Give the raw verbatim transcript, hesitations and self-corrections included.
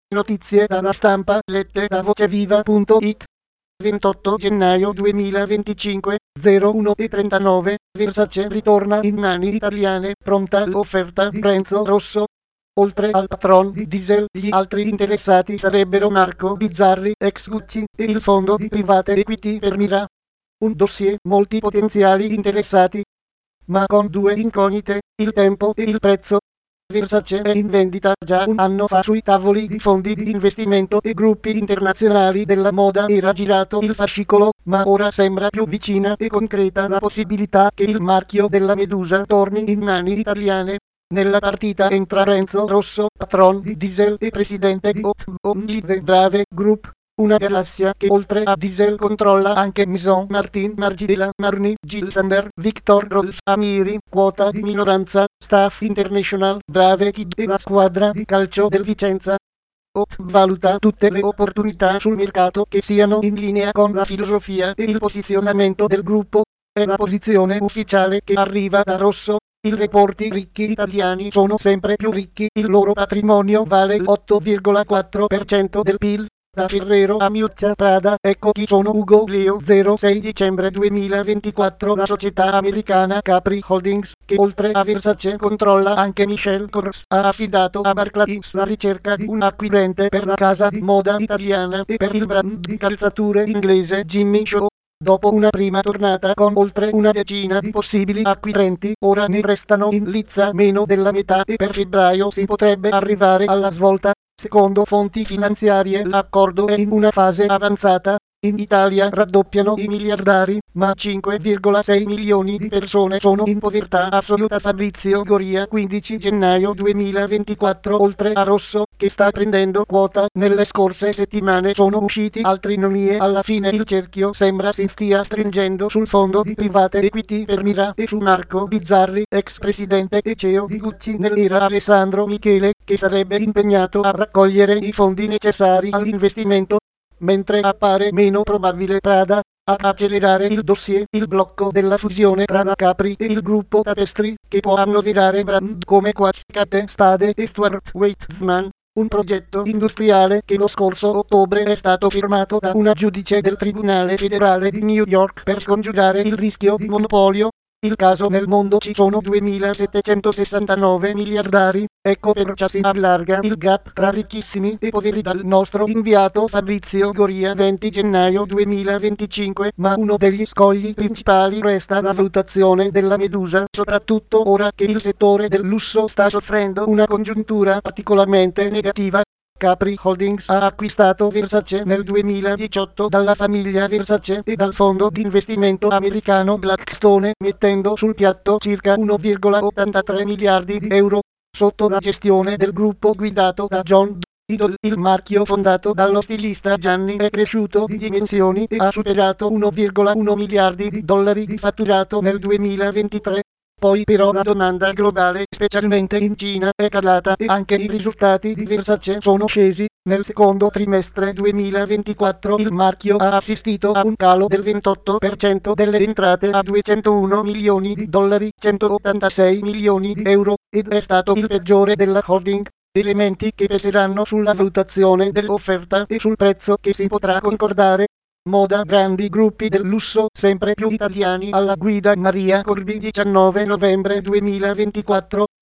Notizie dalla stampa lette da voceviva punto it. ventotto gennaio duemilaventicinque, zero uno e trentanove, Versace ritorna in mani italiane, pronta l'offerta di Renzo Rosso. Oltre al patron di Diesel, gli altri interessati sarebbero Marco Bizzarri, ex Gucci, e il fondo di private equity per Mira. Un dossier, molti potenziali interessati, ma con due incognite, il tempo e il prezzo. Versace è in vendita già un anno fa sui tavoli di fondi di investimento e gruppi internazionali della moda. Era girato il fascicolo, ma ora sembra più vicina e concreta la possibilità che il marchio della Medusa torni in mani italiane. Nella partita entra Renzo Rosso, patron di Diesel e presidente di Only the Brave Group, una galassia che oltre a Diesel controlla anche Maison Martin, Margiela Marni, Jill Sander, Victor Rolf Amiri, quota di minoranza, Staff International, Brave Kid e la squadra di calcio del Vicenza. O valuta tutte le opportunità sul mercato che siano in linea con la filosofia e il posizionamento del gruppo. È la posizione ufficiale che arriva da Rosso. I reporti ricchi italiani sono sempre più ricchi, il loro patrimonio vale l'otto virgola quattro per cento del P I L. Da Ferrero a Miuccia Prada, ecco chi sono Ugo Leo. zero sei dicembre duemilaventiquattro. La società americana Capri Holdings, che oltre a Versace controlla anche Michel Kors, ha affidato a Barclays la ricerca di un acquirente per la casa di moda italiana e per il brand di calzature inglese Jimmy Choo. Dopo una prima tornata con oltre una decina di possibili acquirenti, ora ne restano in lizza meno della metà e per febbraio si potrebbe arrivare alla svolta. Secondo fonti finanziarie l'accordo è in una fase avanzata. In Italia raddoppiano i miliardari, ma cinque virgola sei milioni di persone sono in povertà assoluta. Fabrizio Goria, quindici gennaio duemilaventiquattro. Oltre a Rosso, che sta prendendo quota, nelle scorse settimane sono usciti altri nomi e alla fine il cerchio sembra si stia stringendo sul fondo di private equity per Mira e su Marco Bizzarri, ex presidente e C E O di Gucci nell'era Alessandro Michele, che sarebbe impegnato a raccogliere i fondi necessari all'investimento. Mentre appare meno probabile Prada. A accelerare il dossier, il blocco della fusione tra la Capri e il gruppo Tapestry, che può annoverare brand come Coach, Kate Spade e Stuart Weitzman. Un progetto industriale che lo scorso ottobre è stato firmato da una giudice del Tribunale federale di New York per scongiurare il rischio di monopolio. Il caso: nel mondo ci sono duemilasettecentosessantanove miliardari, ecco perciò si allarga il gap tra ricchissimi e poveri. Dal nostro inviato Fabrizio Goria, venti gennaio duemilaventicinque. Ma uno degli scogli principali resta la valutazione della Medusa, soprattutto ora che il settore del lusso sta soffrendo una congiuntura particolarmente negativa. Capri Holdings ha acquistato Versace nel duemiladiciotto dalla famiglia Versace e dal fondo di investimento americano Blackstone, mettendo sul piatto circa uno virgola ottantatré miliardi di euro. Sotto la gestione del gruppo guidato da John Idol, il marchio fondato dallo stilista Gianni è cresciuto di dimensioni e ha superato uno virgola uno miliardi di dollari di fatturato nel duemilaventitré. Poi però la domanda globale, specialmente in Cina, è calata e anche i risultati di Versace sono scesi. Nel secondo trimestre duemilaventiquattro il marchio ha assistito a un calo del ventotto per cento delle entrate a duecentouno milioni di dollari, centottantasei milioni di euro, ed è stato il peggiore della holding. Elementi che peseranno sulla valutazione dell'offerta e sul prezzo che si potrà concordare. Moda: grandi gruppi del lusso, sempre più italiani alla guida. Maria Corbi, diciannove novembre duemilaventiquattro.